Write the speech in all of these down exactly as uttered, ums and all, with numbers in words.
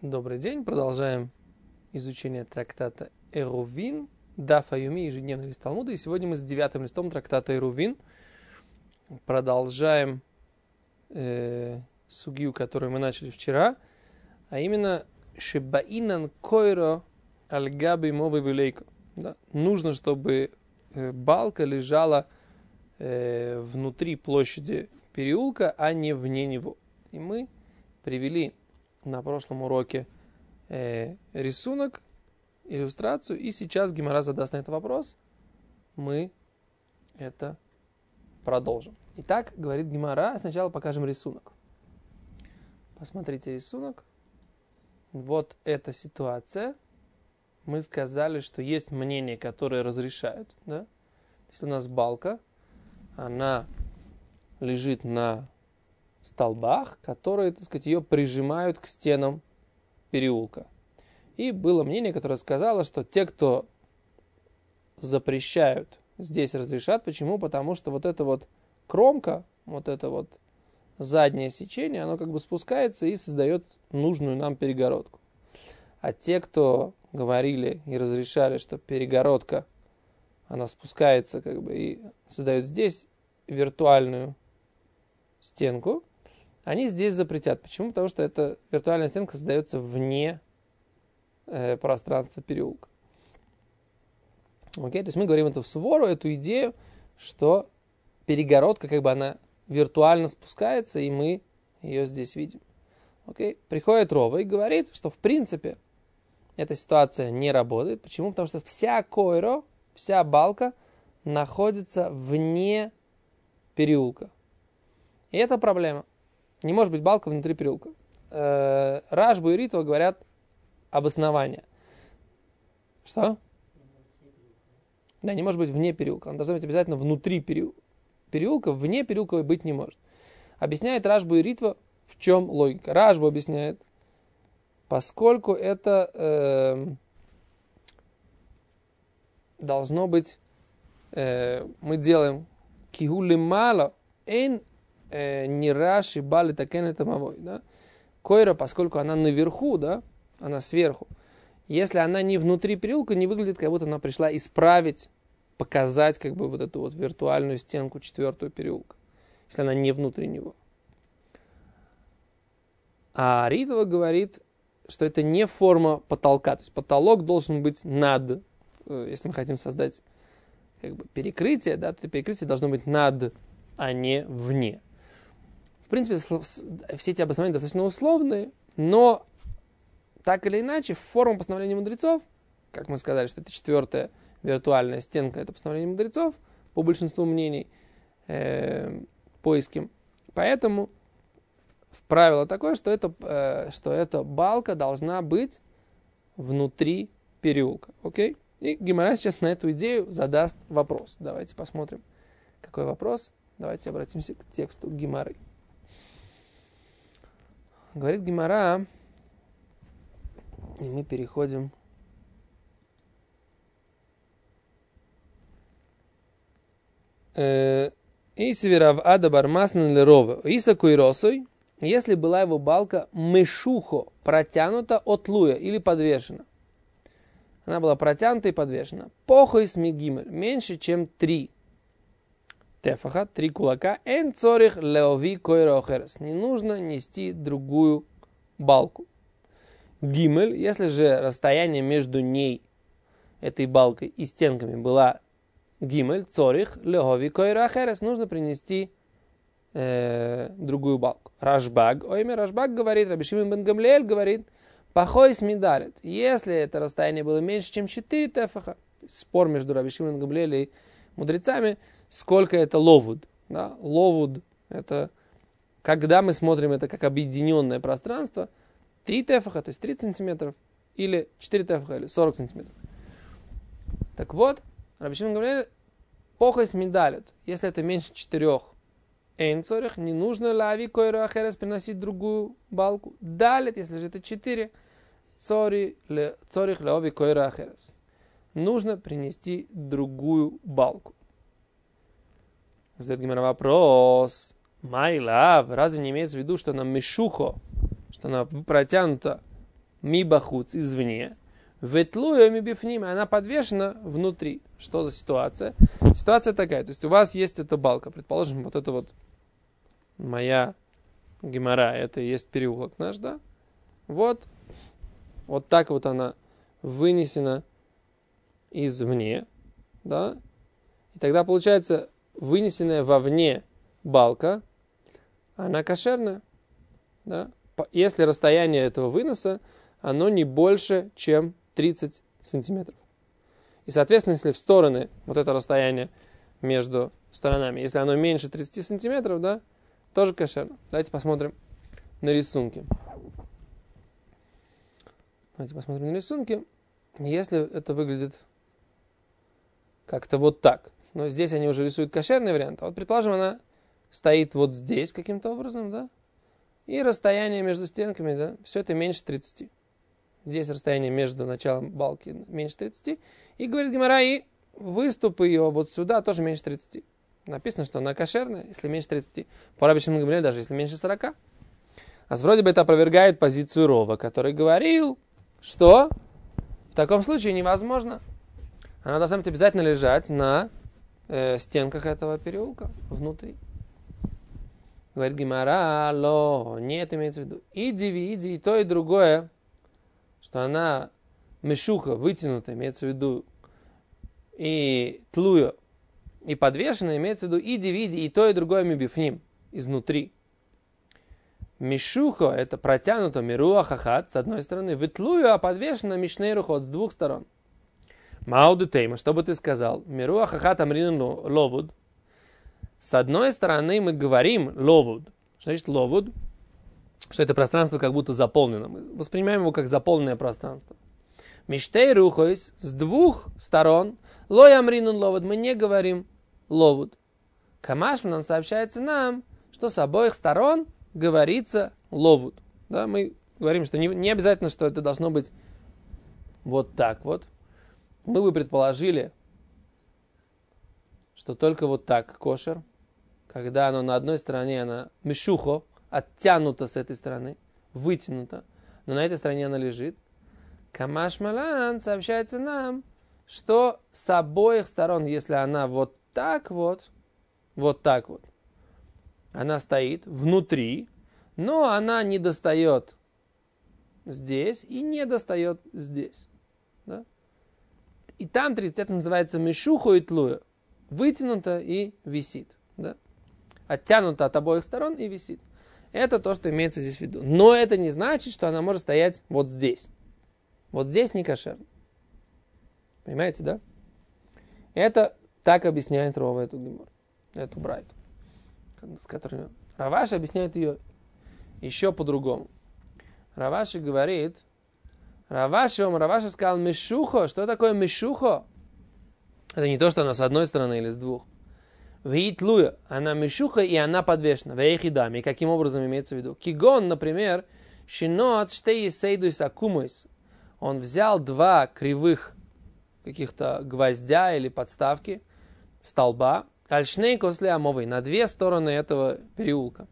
Добрый день. Продолжаем изучение трактата Эрувин, Даф Аюми, ежедневный лист Талмуда. И сегодня мы с девятым листом трактата Эрувин продолжаем э, сугию, которую мы начали вчера, а именно Шебаинан койро альгаби мовы вилейко. Нужно, чтобы э, балка лежала э, внутри площади переулка, а не вне него. И мы привели на прошлом уроке э, рисунок, иллюстрацию, и сейчас Гемара задаст на это вопрос. Мы это продолжим. Итак, говорит Гемара, сначала покажем рисунок. Посмотрите рисунок. Вот эта ситуация. Мы сказали, что есть мнения, которые разрешают. Да? Если у нас балка, она лежит на столбах, которые, так сказать, ее прижимают к стенам переулка. И было мнение, которое сказало, что те, кто запрещают, здесь разрешат. Почему? Потому что вот эта вот кромка, вот это вот заднее сечение, оно как бы спускается и создает нужную нам перегородку. А те, кто говорили и разрешали, что перегородка, она спускается как бы и создает здесь виртуальную стенку, они здесь запретят. Почему? Потому что эта виртуальная стенка создается вне э, пространства переулка. Окей? То есть мы говорим эту свору, эту идею, что перегородка, как бы она виртуально спускается, и мы ее здесь видим. Окей? Приходит Рова и говорит, что в принципе эта ситуация не работает. Почему? Потому что вся койро, вся балка находится вне переулка. И это проблема. Не может быть балка внутри переулка. Э, Рашбу и Ритва говорят обоснование. Что? Да, не может быть вне переулка. Он должен быть обязательно внутри переулка. Переулка вне переулка быть не может. Объясняет Рашбу и Ритва, в чем логика. Рашбу объясняет, поскольку это э, должно быть, э, мы делаем кигули мало, эйн не раши бали такен это мавой, да? Койра, поскольку она наверху, да, она сверху. Если она не внутри переулка, не выглядит, как будто она пришла исправить, показать как бы вот эту вот виртуальную стенку четвертую переулка, если она не внутри него. А Ритва говорит, что это не форма потолка, то есть потолок должен быть над, если мы хотим создать как бы перекрытие, да, то перекрытие должно быть над, а не вне. В принципе, все эти обоснования достаточно условные, но так или иначе, форма постановления мудрецов, как мы сказали, что это четвертая виртуальная стенка, это постановление мудрецов, по большинству мнений э, поиским. Поэтому правило такое, что, это, э, что эта балка должна быть внутри переулка. Окей? И Гемара сейчас на эту идею задаст вопрос. Давайте посмотрим, какой вопрос. Давайте обратимся к тексту Гемары. Говорит Гемара, и мы переходим Исверав ада бармаснен лерова. Иса куиросой, если была его балка мешухо, протянута от луя или подвешена. Она была протянута и подвешена. Похой смигимель, меньше, чем три тефаха, три кулака. Эн цорих леови койро охерес. Не нужно нести другую балку. Гимель, если же расстояние между ней, этой балкой и стенками была гимель, цорих леови койро охерес, нужно принести э, другую балку. Рашбаг, ойме Рашбаг говорит, Раби Шимон бен Гамлиэль говорит, пахой смидалит. Если это расстояние было меньше, чем четыре тефаха, спор между Раби Шимон бен Гамлиэлем и мудрецами, сколько это ловуд. Да? Ловуд – это когда мы смотрим это как объединенное пространство, три тефаха, то есть тридцать сантиметров, или четыре тефаха, или сорок сантиметров. Так вот, Раби Шимон бен Гамлиэль, похой смидалит. Если это меньше четырех, эйн цорих, не нужно лави койро ахерес приносить другую балку. Далит, если же это четыре, цорих леови койро ахерес. Нужно принести другую балку. Задает Гемара вопрос. Май лав, разве не имеется в виду, что она мешухо, что она протянута мибахуц, извне, ветлуя мибифним, она подвешена внутри. Что за ситуация? Ситуация такая, то есть у вас есть эта балка, предположим, вот это вот моя гемора, это и есть переулок наш, да? Вот, вот так вот она вынесена извне, да? И тогда получается вынесенная вовне балка, она кошерная, да? Если расстояние этого выноса, оно не больше, чем тридцать сантиметров. И, соответственно, если в стороны, вот это расстояние между сторонами, если оно меньше тридцати сантиметров, да, тоже кошерно. Давайте посмотрим на рисунке. Давайте посмотрим на рисунке. Если это выглядит как-то вот так. Но здесь они уже рисуют кошерный вариант. А вот, предположим, она стоит вот здесь каким-то образом, да, и расстояние между стенками, да, все это меньше тридцати. Здесь расстояние между началом балки меньше тридцати. И говорит гемара, и выступ ее вот сюда тоже меньше тридцати. Написано, что она кошерная, если меньше тридцати. По рабочему говорили, даже если меньше сорока. А вроде бы это опровергает позицию Рова, который говорил, что в таком случае невозможно. Она должна быть обязательно лежать на э, стенках этого переулка, внутри. Говорит гемара, ло, нет, имеется в виду. Иди, иди, и то, и другое, что она мешуха, вытянута, имеется в виду, и тлуя, и подвешена, имеется в виду, иди, иди, и то, и другое мибифним, изнутри. Мишуха, это протянуто, мируа хахат, с одной стороны, ветлуя, а подвешена мишней рухот, с двух сторон. Мауду тейма, что бы ты сказал? Мируа хахат амрин ловуд. С одной стороны мы говорим ловуд. Что значит ловуд? Что это пространство как будто заполнено. Мы воспринимаем его как заполненное пространство. Миштей рухойс, с двух сторон, лой амринун ловуд, мы не говорим ловуд. Камашман сообщается нам, что с обоих сторон говорится ловуд. Да, мы говорим, что не, не обязательно, что это должно быть вот так вот. Мы бы предположили, что только вот так кошер, когда оно на одной стороне, она мишухо, оттянута с этой стороны, вытянута, но на этой стороне она лежит. Камаш Малан сообщается нам, что с обоих сторон, если она вот так вот, вот так вот, она стоит внутри, но она не достает здесь и не достает здесь. Да? И там тридцать это называется мишухо и тлуя. Вытянуто и висит. Да? Оттянуто от обоих сторон и висит. Это то, что имеется здесь в виду. Но это не значит, что она может стоять вот здесь. Вот здесь не кошерно. Понимаете, да? Это так объясняет Рова эту гемору, эту брайту, с которой Раваши объясняет ее еще по-другому. Раваши говорит, Раваши, он Раваши сказал мишухо. Что такое мишухо? Это не то, что она с одной стороны или с двух. Виитлуя, она мишуха и она подвешена. Вейхидами. Каким образом имеется в виду? Кигон, например, шинот штей сейдуис акумойс. Он взял два кривых каких-то гвоздя или подставки столба, альшней косле амовой, на две стороны этого переулка.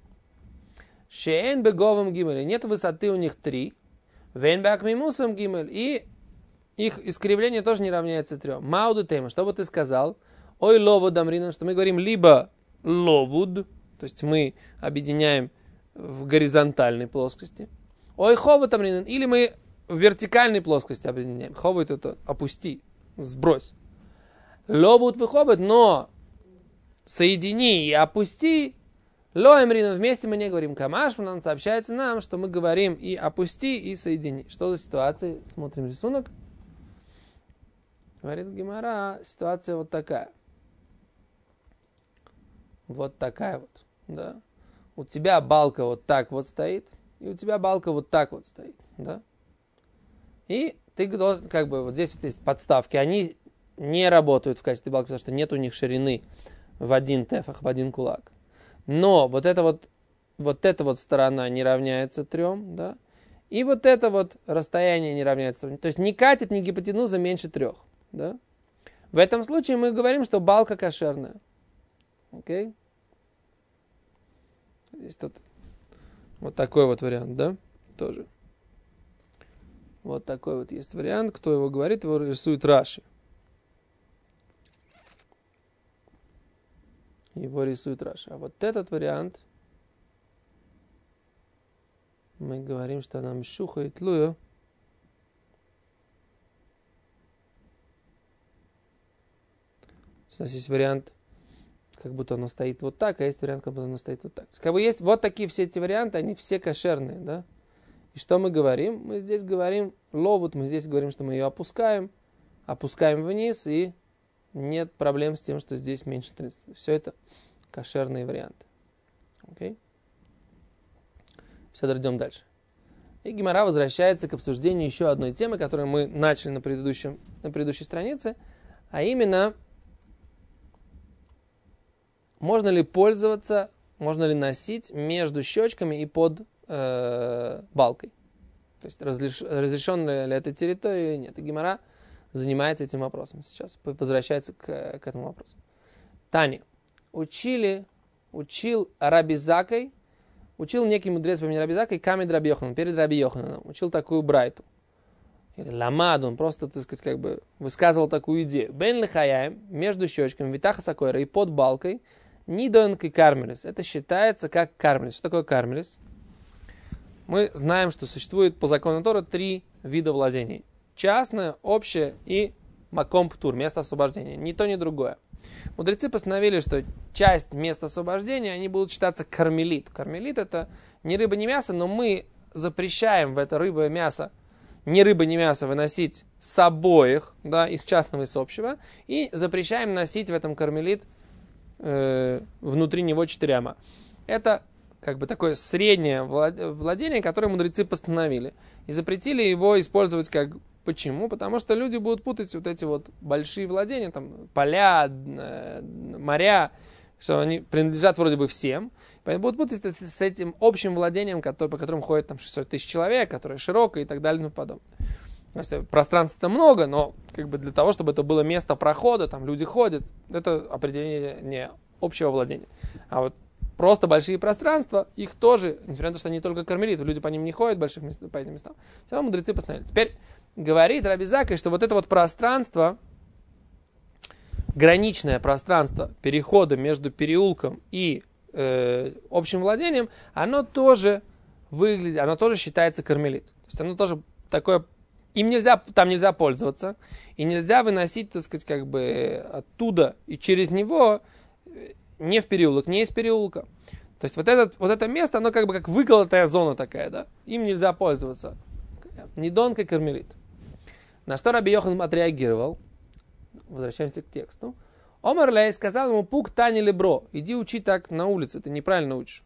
Шеэн беговым гимель, нет высоты у них три. Вен бак мимусом гимель, и их искривление тоже не равняется трем. Мауду тема, что бы ты сказал? Ой, ловуд амрина, что мы говорим либо ловуд, то есть мы объединяем в горизонтальной плоскости. Ой, ховуд амрина, или мы в вертикальной плоскости объединяем. Ховуд это опусти, сбрось. Ловуд выховуд, но соедини и опусти. Ло амрина, вместе мы не говорим камаш, он сообщается нам, что мы говорим и опусти, и соедини. Что за ситуация? Смотрим рисунок. Говорит гемара, ситуация вот такая. Вот такая вот, да. У тебя балка вот так вот стоит, и у тебя балка вот так вот стоит, да. И ты должен, как бы, вот здесь вот есть подставки, они не работают в качестве балки, потому что нет у них ширины в один тефах, в один кулак. Но вот эта вот, вот эта вот сторона не равняется трем, да. И вот это вот расстояние не равняется трем. То есть ни катет, ни гипотенуза меньше трех, да. В этом случае мы говорим, что балка кошерная. Окей? Здесь тут вот такой вот вариант, да? Тоже. Вот такой вот есть вариант. Кто его говорит, его рисует Раши. Его рисует Раши. А вот этот вариант, мы говорим, что она мшуха и тлуя. У нас есть вариант, как будто оно стоит вот так, а есть вариант, как будто оно стоит вот так. Как бы есть вот такие все эти варианты, они все кошерные, да? И что мы говорим? Мы здесь говорим ловут, мы здесь говорим, что мы ее опускаем, опускаем вниз, и нет проблем с тем, что здесь меньше тридцати. Все это кошерные варианты. Окей? Все, идем дальше. И Гемара возвращается к обсуждению еще одной темы, которую мы начали на, предыдущем, на предыдущей странице, а именно, можно ли пользоваться, можно ли носить между щечками и под э, балкой. То есть разреш, разрешенная ли эта территория или нет. И Гемара занимается этим вопросом сейчас, возвращается к, к этому вопросу. Тани, учили, учил Раби Закай, учил некий мудрец по имени Раби Закай, камед Раби Йоханан, перед Раби Йохананом, учил такую брайту. Или ламад, он просто, так сказать, как бы высказывал такую идею. Бен лихаяем, между щечками, витаха сакойра и под балкой, нидонк и кармелис. Это считается как кармелис. Что такое кармелис? Мы знаем, что существует по закону Торы три вида владений. Частное, общее и маком птур, место освобождения. Ни то, ни другое. Мудрецы постановили, что часть места освобождения, они будут считаться кармелит. Кармелит это не рыба, не мясо, но мы запрещаем в это рыба и мясо, ни рыба, ни мясо выносить с обоих, да, из частного и с общего, и запрещаем носить в этом кармелит э, внутри него четыре ама. Это как бы такое среднее владение, которое мудрецы постановили. И запретили его использовать как... Почему? Потому что люди будут путать вот эти вот большие владения, там, поля, э, моря, что они принадлежат вроде бы всем. Поэтому будут путать это с этим общим владением, который, по которому ходит там шестьсот тысяч человек, которое широкое и так далее и тому подобное. Пространства-то много, но как бы для того, чтобы это было место прохода, там люди ходят, это определение не общего владения. А вот просто большие пространства, их тоже, несмотря на то, что они только кормилиты, люди по ним не ходят, больших мест, по этим местам, все равно мудрецы постановили. Теперь говорит Раби Закай, что вот это вот пространство, граничное пространство перехода между переулком и э, общим владением, оно тоже выглядит, оно тоже считается кармелит. То есть оно тоже такое, им нельзя, там нельзя пользоваться, и нельзя выносить, так сказать, как бы оттуда и через него не в переулок, не из переулка. То есть вот, этот, вот это место, оно как бы как выколотая зона такая, да, им нельзя пользоваться. Недонка кармелит. На что Раби Йохан отреагировал? Возвращаемся к тексту. Омар Лей сказал ему: пук тани лебро, иди учи так на улице, ты неправильно учишь.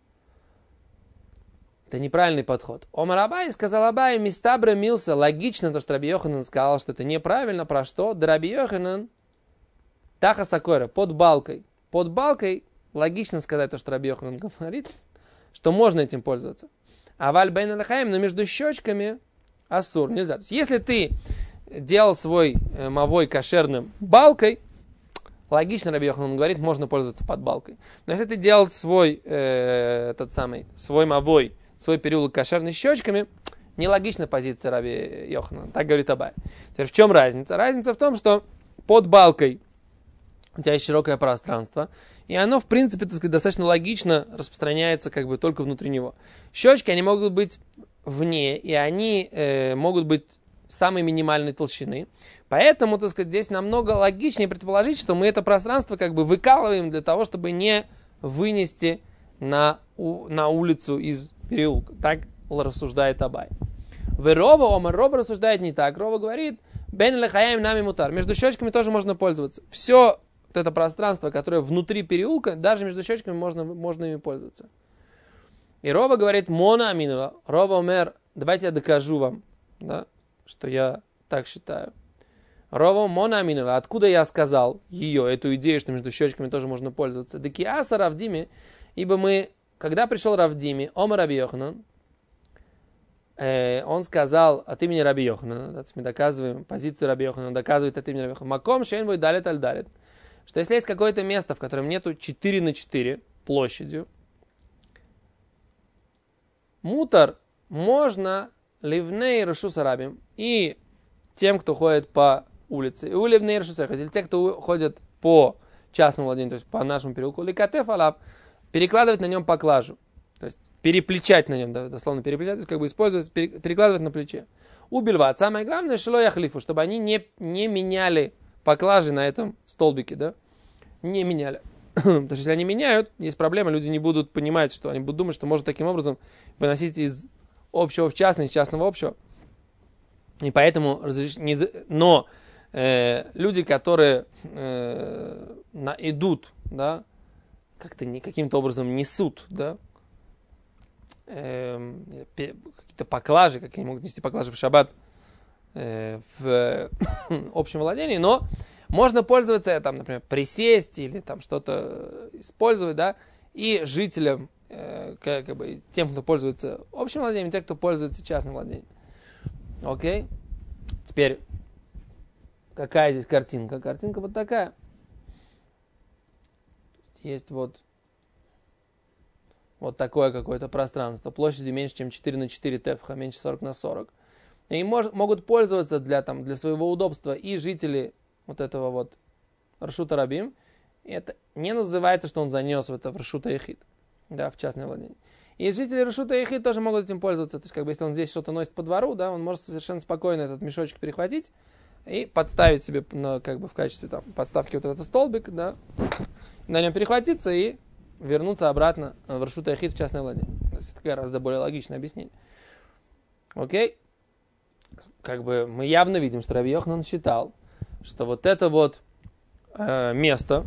Это неправильный подход. Омар Абай сказал Абай: мистабра милса, логично то, что Раби Йоханан сказал, что это неправильно. Про что? Да Раби Йоханан таха сакойра, под балкой. Под балкой логично сказать то, что Раби Йоханан говорит, что можно этим пользоваться. А валь бейн алахаим, но между щечками ассур, нельзя. То есть, если ты делал свой э, мавой кошерным балкой, логично, Раби Йоханан говорит, можно пользоваться под балкой. Но если ты делал свой, э, этот самый, свой мавой, свой переулок кошерный щечками, нелогична позиция Раби Йоханана. Так говорит Абай. Теперь в чем разница? Разница в том, что под балкой у тебя есть широкое пространство, и оно, в принципе, так сказать, достаточно логично распространяется как бы только внутри него. Щечки, они могут быть вне, и они э, могут быть самой минимальной толщины. Поэтому, так сказать, здесь намного логичнее предположить, что мы это пространство как бы выкалываем для того, чтобы не вынести на, у, на улицу из переулка. Так рассуждает Абай. Верова, Омар Роба рассуждает не так. Роба говорит: бен лехаяем нами мутар. Между щечками тоже можно пользоваться. Все вот это пространство, которое внутри переулка, даже между щечками можно, можно ими пользоваться. И Роба говорит: мона аминула. Роба умер, давайте я докажу вам, да, что я так считаю. Роба мона аминула. Откуда я сказал ее, эту идею, что между щечками тоже можно пользоваться? Деки аса Равдими, ибо мы, когда пришел Равдими, Омар Раби Йоханан, э, он сказал от имени Раби Йоханана, мы доказываем позицию Раби Йоханана, доказывает от имени Раби Йоханана, маком шейн бой далит аль далит, что если есть какое-то место, в котором нету четыре на четыре площадью, мутар можно ливней рашу сарабим, и тем, кто ходит по улице, и у ливней рашу сарабим, или те, кто ходят по частному владению, то есть по нашему переулку, ликатеф алаб, перекладывать на нем поклажу, то есть переплечать на нем, да, дословно переплечать, то есть как бы использовать, перекладывать на плече. Убильват. Самое главное, шило яхлифу, чтобы они не, не меняли поклажи на этом столбике, да, не меняли. Потому что если они меняют, есть проблема, люди не будут понимать, что они будут думать, что можно таким образом выносить из общего в частное, из частного в общего. И поэтому разреш... не... но э, люди, которые э, на... идут, да, как-то не, каким-то образом несут, да, э, какие-то поклажи, как они могут нести поклажи в шаббат э, в общем владении, но можно пользоваться, там, например, присесть или там что-то использовать, да, и жителям, э, как, как бы, тем, кто пользуется общим владением, тем, кто пользуется частным владением. Окей? Теперь, какая здесь картинка? Картинка вот такая. Есть вот, вот такое какое-то пространство, площадью меньше, чем четыре на четыре тефха, меньше сорок на сорок. И мож, могут пользоваться для, там, для своего удобства и жители вот этого вот Рашута Рабим. И это не называется, что он занес в это в Рашута Яхид, да, в частное владение. И жители Рашута Яхид тоже могут этим пользоваться. То есть, как бы, если он здесь что-то носит по двору, да, он может совершенно спокойно этот мешочек перехватить и подставить себе, на, как бы, в качестве там, подставки вот этот столбик, да, на нем перехватиться и вернуться обратно в Рашута Яхид в частное владение. То есть, это гораздо более логичное объяснение. Окей? Как бы мы явно видим, что Раби Йоханан считал, что вот это вот э, место,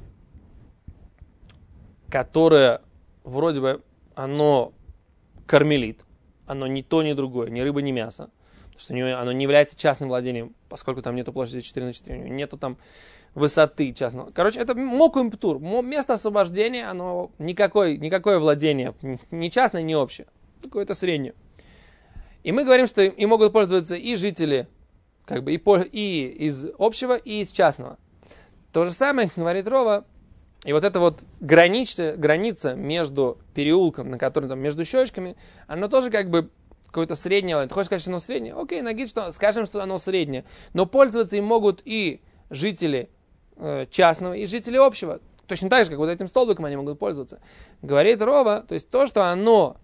которое вроде бы оно кармелит, оно ни то, ни другое, ни рыба, ни мясо, потому что у него, оно не является частным владением, поскольку там нету площади четыре на четыре, у него нету там высоты частного. Короче, это мокум птур, место освобождения, оно никакое, никакое владение, ни частное, ни общее, какое-то среднее. И мы говорим, что им могут пользоваться и жители, как бы и, по, и из общего, и из частного. То же самое говорит Рова. И вот эта вот граница, граница между переулком, на котором там между щечками, оно тоже как бы какое-то среднее. Ты хочешь сказать, что оно среднее? Окей, нагид, что скажем, что оно среднее. Но пользоваться им могут и жители э, частного, и жители общего. Точно так же, как вот этим столбиком они могут пользоваться. Говорит Рова, то есть то, что оно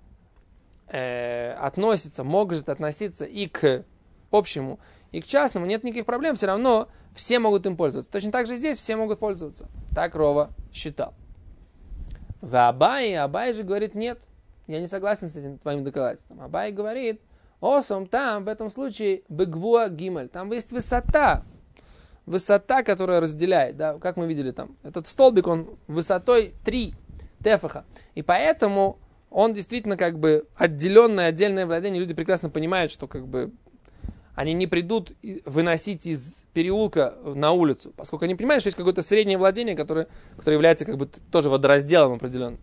э, относится, может относиться и к общему, и к частному, нет никаких проблем, все равно все могут им пользоваться. Точно так же здесь все могут пользоваться. Так Рова считал. В Абай, Абай же говорит, нет, я не согласен с этим твоим доказательством. Абай говорит, осом там, в этом случае, бегвуа гимель, там есть высота, высота, которая разделяет, да, как мы видели там, этот столбик, он высотой три тефаха, и поэтому он действительно как бы отделенное, отдельное владение, люди прекрасно понимают, что как бы они не придут выносить из переулка на улицу, поскольку они понимают, что есть какое-то среднее владение, которое, которое является как бы тоже водоразделом определенным.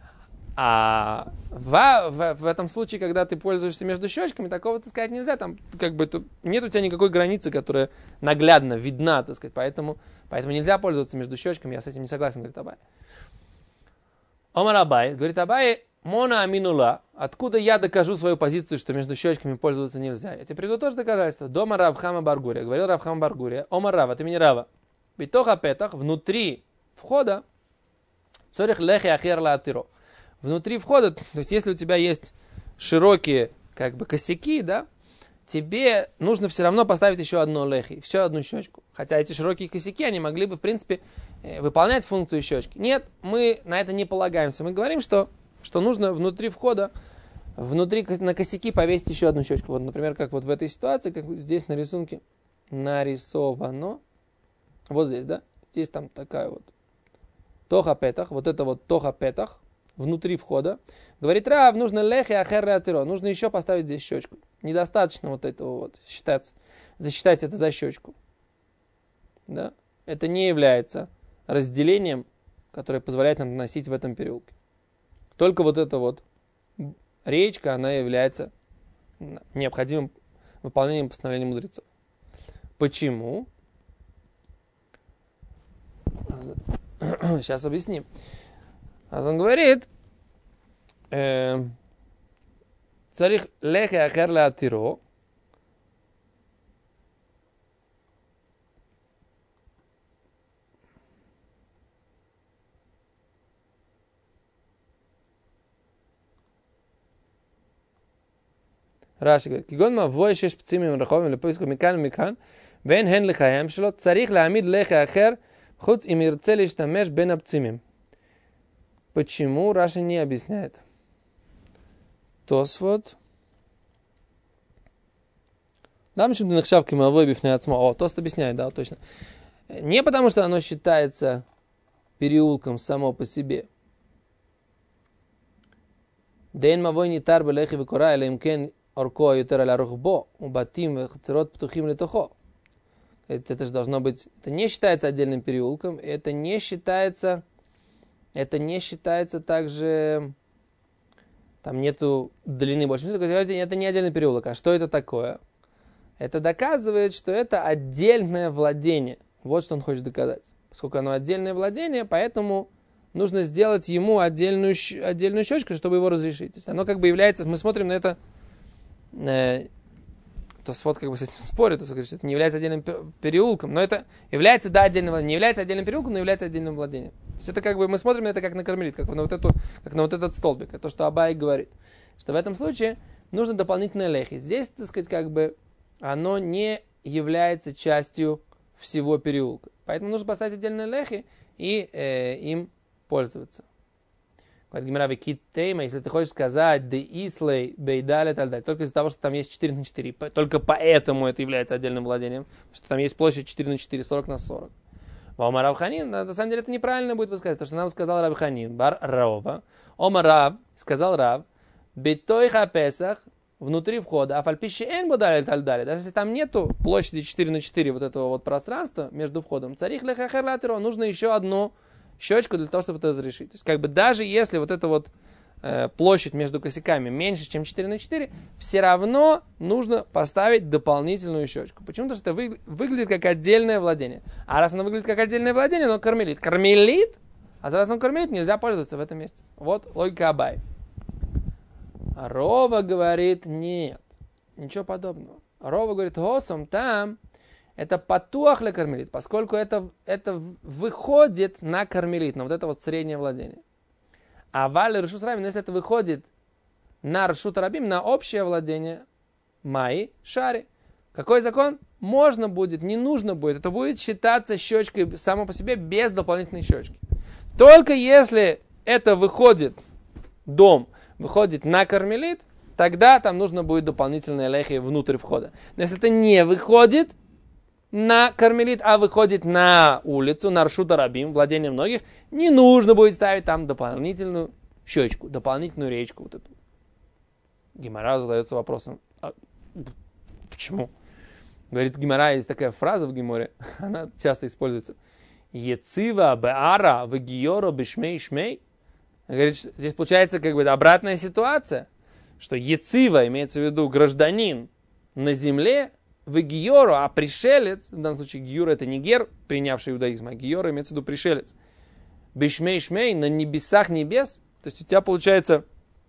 А в, в, в этом случае, когда ты пользуешься между щечками, такого, так сказать, нельзя. Там как бы нет у тебя никакой границы, которая наглядно видна, так сказать. Поэтому, поэтому нельзя пользоваться между щечками. Я с этим не согласен, говорит Абай. Омар Абай, говорит Абай, Мона аминула, откуда я докажу свою позицию, что между щечками пользоваться нельзя? Я тебе приведу тоже доказательство. Дома Рав Хама Баргурия, говорил Рав Хама Баргурия, Омар Рав, от имени Рава. Битоха петах, внутри входа, цорих лехи ахер ла атиро. Внутри входа, то есть если у тебя есть широкие как бы косяки, да, тебе нужно все равно поставить еще одно лехи, еще одну щечку. Хотя эти широкие косяки, они могли бы, в принципе, выполнять функцию щечки. Нет, мы на это не полагаемся. Мы говорим, что что нужно внутри входа, внутри на косяки повесить еще одну щечку. Вот, например, как вот в этой ситуации, как здесь на рисунке нарисовано. Вот здесь, да? Здесь там такая вот тоха петах, вот это вот тоха петах, внутри входа. Говорит Рав, нужно лехи ахер атиро, нужно еще поставить здесь щечку. Недостаточно вот этого вот считать, засчитать это за щечку. Да? Это не является разделением, которое позволяет нам носить в этом переулке. Только вот эта вот речка, она является необходимым выполнением постановления мудрецов. Почему? Сейчас объясним. А он говорит, царих лехе ахер ла атиро, Раши говорит, кигон ма вой шеш пцимим раховим лепоиску микан микан, вен хен лихаям шло, царих ламид лехе ахер, хуц им ирце лиштамеш бен апцимим. Почему Раши не объясняет? Тосфот. Дам еще нахшав кимавой бифней ацмо. О, Тос объясняет, да, точно. Не потому, что оно считается переулком само по себе. Дэн мавой не тарбе лехи векора, или имкен орко ютер аля рухбо, убатим вехцерот птухим летухо. Это, это же должно быть, это не считается отдельным переулком, это не считается, это не считается также, там нету длины больше. Это не отдельный переулок. А что это такое? Это доказывает, что это отдельное владение. Вот что он хочет доказать. Поскольку оно отдельное владение, поэтому нужно сделать ему отдельную, отдельную щечку, чтобы его разрешить. То есть оно как бы является, мы смотрим на это, э, Тосфот как бы с этим спорит, Тосфот говорит, что это не является отдельным переулком, но это является, да, отдельным владением. Не является отдельным переулком, но является отдельным владением. То есть это как бы, мы смотрим на это как на кармелит, как на вот, эту, как на вот этот столбик. Это то, что Абай говорит. Что в этом случае нужно дополнительное лехи. Здесь, так сказать, как бы оно не является частью всего переулка. Поэтому нужно поставить отдельные лехи и э, им пользоваться. Говорит Гемара, Китейма, если ты хочешь сказать, де ислей бейдале тальдаль, только из-за того, что там есть четыре на четыре, только поэтому это является отдельным владением, потому что там есть площадь четыре на четыре, сорок на сорок. Ома Рав Ханин, на самом деле это неправильно будет сказать, потому что нам сказал Рав Ханин, бар Рова, Ома Рав, сказал Рав, бейтойха песах, внутри входа, а фальпиши эн бодаль тальдаль, даже если там нету площади четыре на четыре вот этого вот пространства между входом, царих лехахер латеро, нужно еще одну щечку для того, чтобы это разрешить. То есть, как бы даже если вот эта вот э, площадь между косяками меньше, чем четыре на четыре, все равно нужно поставить дополнительную щечку. Почему? Потому что это вы, выглядит как отдельное владение. А раз оно выглядит как отдельное владение, оно кармелит. Кармелит? А раз оно кармелит, нельзя пользоваться в этом месте. Вот логика Абай. А Рова говорит, нет, ничего подобного. Рова говорит, госом там это патуах для кармелит, поскольку это, это выходит на кармелит, на вот это вот среднее владение. А валь решут рабим, если это выходит на решут рабим, на общее владение, маи шари. Какой закон? Можно будет, не нужно будет. Это будет считаться щечкой само по себе без дополнительной щечки. Только если это выходит, дом выходит на кармелит, тогда там нужно будет дополнительное лехи внутрь входа. Но если это не выходит на кармелит, а выходит на улицу, на ршут рабим, владение многих, не нужно будет ставить там дополнительную щечку, дополнительную речку. Вот эту. Гемара задается вопросом, а почему? Говорит Гемара, есть такая фраза в Геморе, она часто используется. Ецива беара вегиоро бешмей шмей. Говорит, что здесь получается как бы обратная ситуация, что Ецива, имеется в виду гражданин на земле, в Гиору, а пришелец, в данном случае Гиор это не гер, принявший иудаизм, а Гиор имеется в виду пришелец. Бешмей-шмей, на небесах небес. То есть у тебя получается,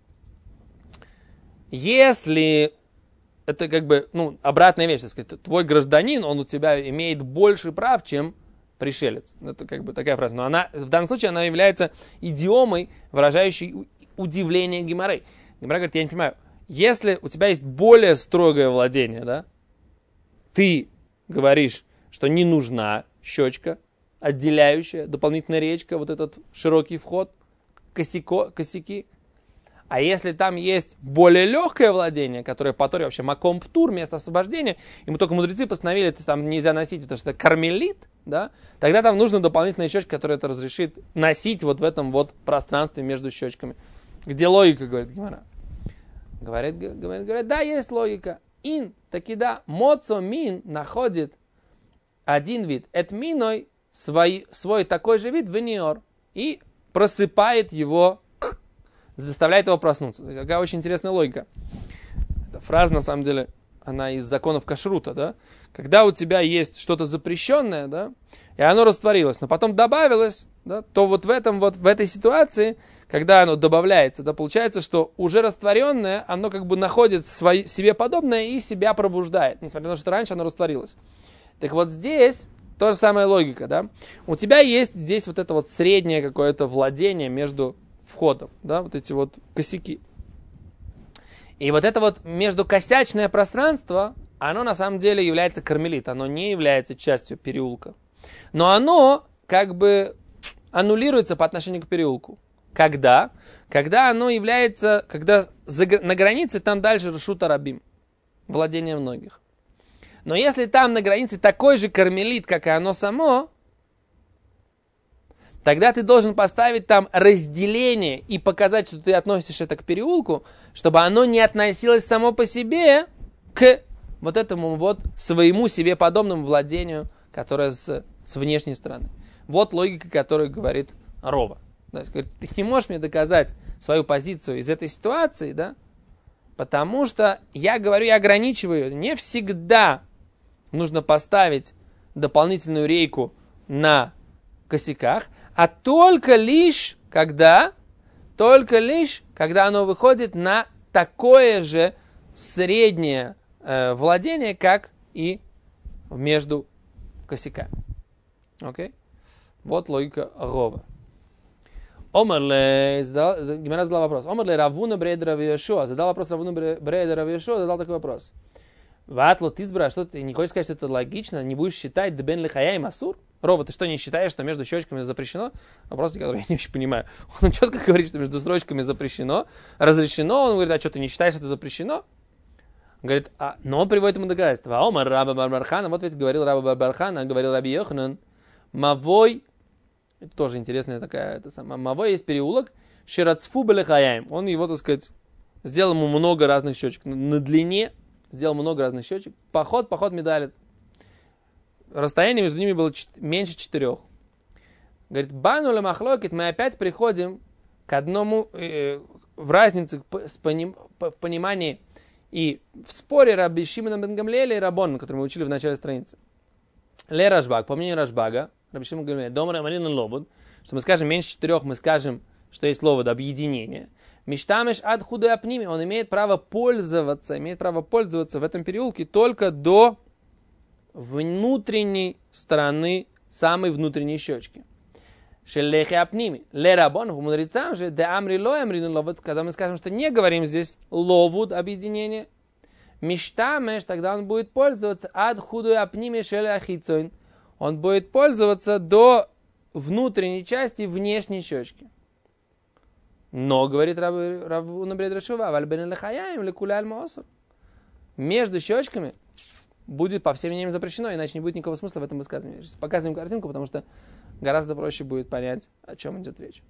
если это как бы, ну, обратная вещь, так сказать, твой гражданин, он у тебя имеет больше прав, чем пришелец. Это как бы такая фраза. Но она, в данном случае она является идиомой, выражающей удивление Гемары. Гемара говорит, я не понимаю, если у тебя есть более строгое владение, да, ты говоришь, что не нужна щечка, отделяющая, дополнительная речка, вот этот широкий вход, косяко, косяки. А если там есть более легкое владение, которое по Торе вообще маком птур, место освобождения, ему только мудрецы постановили, это там нельзя носить, потому что это кармелит, да, тогда там нужна дополнительная щечка, которая это разрешит носить вот в этом вот пространстве между щечками. Где логика, говорит Гемара? Говорит, говорит, говорит, да, есть логика. Ин, таки да, моцо мин находит один вид, эт миной свой, свой такой же вид в ниор и просыпает его, заставляет его проснуться. То есть, какая очень интересная логика. Эта фраза, на самом деле, она из законов кашрута, да? Когда у тебя есть что-то запрещенное, да, и оно растворилось, но потом добавилось, да, то вот в этом вот, в этой ситуации, когда оно добавляется, да, получается, что уже растворенное, оно как бы находит свои, себе подобное и себя пробуждает, несмотря на то, что раньше оно растворилось. Так вот здесь та же самая логика, да. У тебя есть здесь вот это вот среднее какое-то владение между входом, да, вот эти вот косяки. И вот это вот междукосячное пространство, оно на самом деле является кармелит, оно не является частью переулка. Но оно как бы аннулируется по отношению к переулку. Когда? Когда оно является, когда за, на границе там дальше Рашут Арабим, владение многих. Но если там на границе такой же кармелит, как и оно само, тогда ты должен поставить там разделение и показать, что ты относишь это к переулку, чтобы оно не относилось само по себе к вот этому вот своему себе подобному владению, которое с, с внешней стороны. Вот логика, которую говорит Рова. То есть, говорит, ты не можешь мне доказать свою позицию из этой ситуации, да? Потому что я говорю, я ограничиваю. Не всегда нужно поставить дополнительную рейку на косяках, а только лишь, когда, только лишь, когда оно выходит на такое же среднее э, владение, как и между косяками. Окей? Вот логика Рова. Омерле, Гемара задал вопрос. Омерле Равуна Брейда Рав Йошуа. Задал вопрос Равуна Брейда Рав Йошуа, задал такой вопрос. Ватло Тизбра, что ты не хочешь сказать, что это логично? Не будешь считать Дебен Лихая и Масур? Рова, ты что, не считаешь, что между щечками запрещено? Вопрос, который я не очень понимаю. Он четко говорит, что между строчками запрещено, разрешено. Он говорит, а что, ты не считаешь, что это запрещено? Он говорит, а, но он приводит ему доказательства. А Омар Раба Барбархана, вот ведь говорил Раба Барбархана, говорил Раби Йоханан, Мавой, это тоже интересная такая, это самое, Мавой есть переулок, Ширацфу Белехаяем. Он его, так сказать, сделал ему много разных щечек. На длине сделал много разных щечек. Поход, поход медалит. Расстояние между ними было меньше четырех. Говорит, бану ле махлокит, мы опять приходим к одному, э, в разнице, с поним, в понимании и в споре Раби Шимона бен Гамлиэля и Раббон, который мы учили в начале страницы. Ле Рашбаг, по мнению Рашбага, Раби Шимон бен Гамлиэля, дом Рамарин ловуд, что мы скажем меньше четырех, мы скажем, что есть ловуд, объединение. Миштамеш ад худой апними, он имеет право пользоваться, имеет право пользоваться в этом переулке только до внутренней стороны, самой внутренней щечки. Шеллехи апними. Ле рабон, мудрецам же, де амри лой амри ловуд, когда мы скажем, что не говорим здесь ловуд, объединение, миштамеш, тогда он будет пользоваться ад худой апними шеллехицойн. Он будет пользоваться до внутренней части внешней щечки. Но, говорит Равуна Брейда Рашува, вальбен лехаяем лекуля аль-маосор. Между щечками будет по всем мнениям запрещено, иначе не будет никакого смысла в этом высказывании. Показываем картинку, потому что гораздо проще будет понять, о чем идет речь.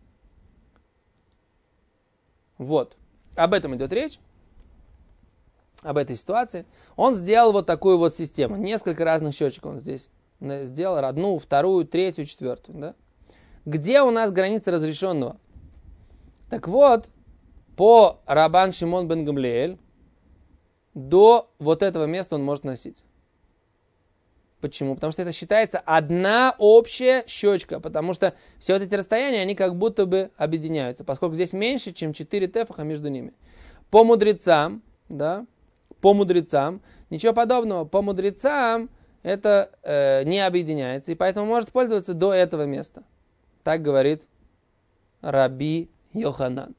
Вот. Об этом идет речь. Об этой ситуации. Он сделал вот такую вот систему. Несколько разных щечек он здесь сделал. Одну, вторую, третью, четвертую. Да? Где у нас граница разрешенного? Так вот, по Рабан Шимон бен Гамлиэль до вот этого места он может носить. Почему? Потому что это считается одна общая щечка, потому что все вот эти расстояния, они как будто бы объединяются, поскольку здесь меньше, чем четыре тефаха между ними. По мудрецам, да, по мудрецам, ничего подобного, по мудрецам это э, не объединяется, и поэтому может пользоваться до этого места. Так говорит Раби Йоханан.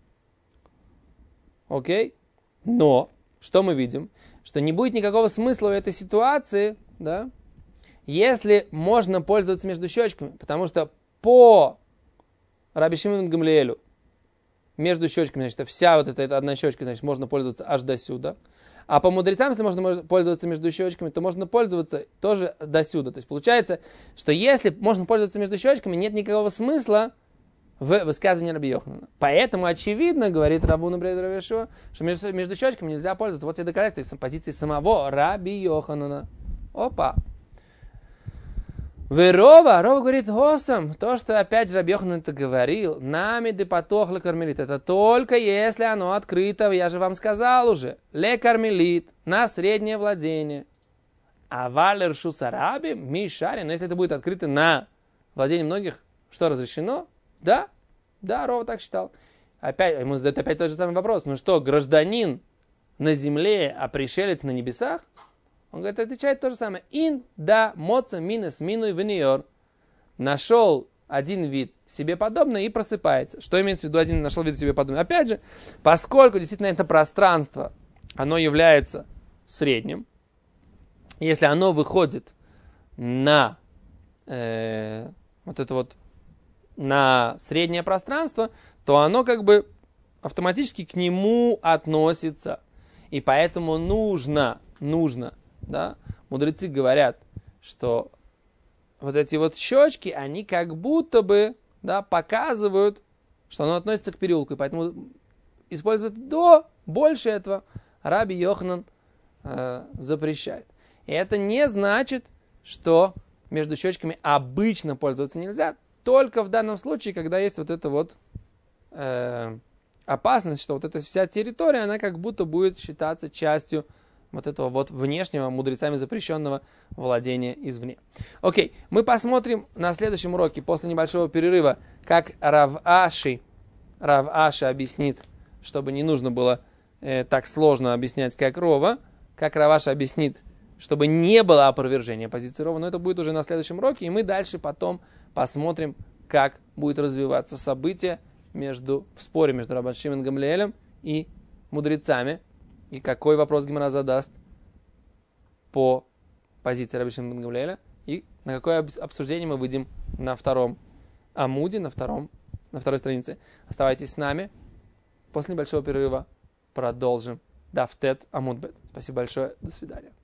Окей? Но, что мы видим? Что не будет никакого смысла в этой ситуации, да, если можно пользоваться между щечками. Потому что по Раби Шимону бен Гамлиэлю между щечками, значит, вся вот эта, эта одна щечка, значит, можно пользоваться аж до сюда. А по мудрецам, если можно пользоваться между щечками, то можно пользоваться тоже до сюда. То есть получается, что если можно пользоваться между щечками, нет никакого смысла в высказывании Раби Йоханана. Поэтому очевидно, говорит Равуна Брейда Рав Йошуа, что между, между щечками нельзя пользоваться. Вот все доказательства с позиции самого Раби Йоханана. Опа. Верова, Рова говорит, Хосам, то, что опять же Раби Йоханан это говорил, нами де потохле кармелит, это только если оно открыто, я же вам сказал уже, ле кармелит, на среднее владение. А валер шусараби, мишари, но если это будет открыто на владение многих, что разрешено? Да, да, Рова так считал. Опять, ему задают опять тот же самый вопрос. Ну что, гражданин на земле, а пришелец на небесах? Он говорит, отвечает то же самое. Ин, да, моца, минес, минуй, вениор. Нашел один вид себе подобный и просыпается. Что имеется в виду один нашел вид себе подобный? Опять же, поскольку действительно это пространство, оно является средним, если оно выходит на э, вот это вот на среднее пространство, то оно как бы автоматически к нему относится. И поэтому нужно, нужно, да, мудрецы говорят, что вот эти вот щечки, они как будто бы, да, показывают, что оно относится к переулку. И поэтому использовать до, больше этого Раби Йоханан э, запрещает. И это не значит, что между щечками обычно пользоваться нельзя, только в данном случае, когда есть вот эта вот э, опасность, что вот эта вся территория, она как будто будет считаться частью вот этого вот внешнего, мудрецами запрещенного владения извне. Окей, мы посмотрим на следующем уроке, после небольшого перерыва, как Рав Аши, Рав Аши объяснит, чтобы не нужно было э, так сложно объяснять, как Рова, как Рав Аши объяснит, чтобы не было опровержения позиции Рова, но это будет уже на следующем уроке, и мы дальше потом посмотрим, как будет развиваться событие между, в споре между Рабban Шимон Гамлиэлем и мудрецами, и какой вопрос Гемара задаст по позиции Рабби Шимон Гамлиэля, и на какое обсуждение мы выйдем на втором амуде, на, втором, на второй странице. Оставайтесь с нами. После небольшого перерыва продолжим Даф Тет Амуд Бет. Спасибо большое. До свидания.